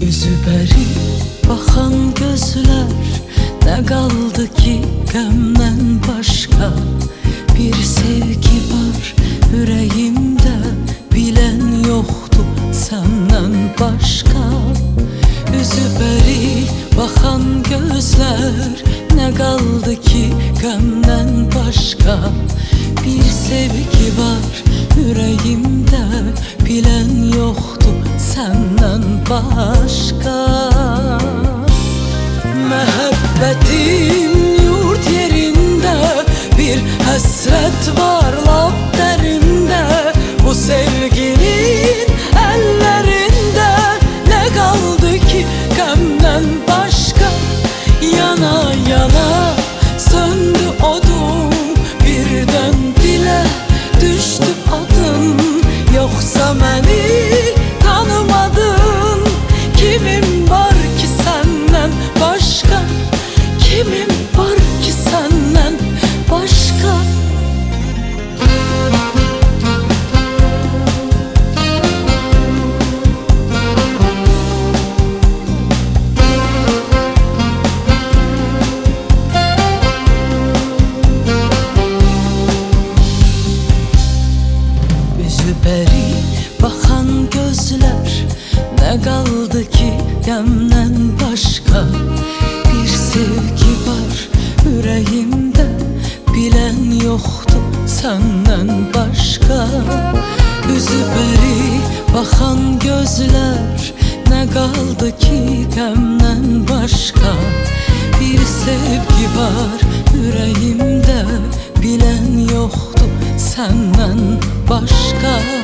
Üzü beri bakan gözler, ne kaldı ki gemden başka? Bir sevgi var yüreğimde, bilen yoktu senden başka. Üzü beri bakan gözler, ne kaldı ki gemden başka? Bir sevgi var yüreğimde, bilen yoktu senden başka. Mehebbetin yurt yerinde, bir hasret var lap derinde. Bu sevginin ellerinde, ne kaldı ki gemden başka? Yana yana söndü odum, birden dile düştü adın. Yoksa beni tanımadın, kimim var ki senden başka? Kimim var ki senden başka? Beri bakan gözler, ne kaldı ki gemden başka? Bir sevgi var yüreğimde, bilen yoktu senden başka. Üzü beri bakan gözler, ne kaldı ki gemden başka? Bir sevgi var yüreğimde, bilen yoktu senden başka.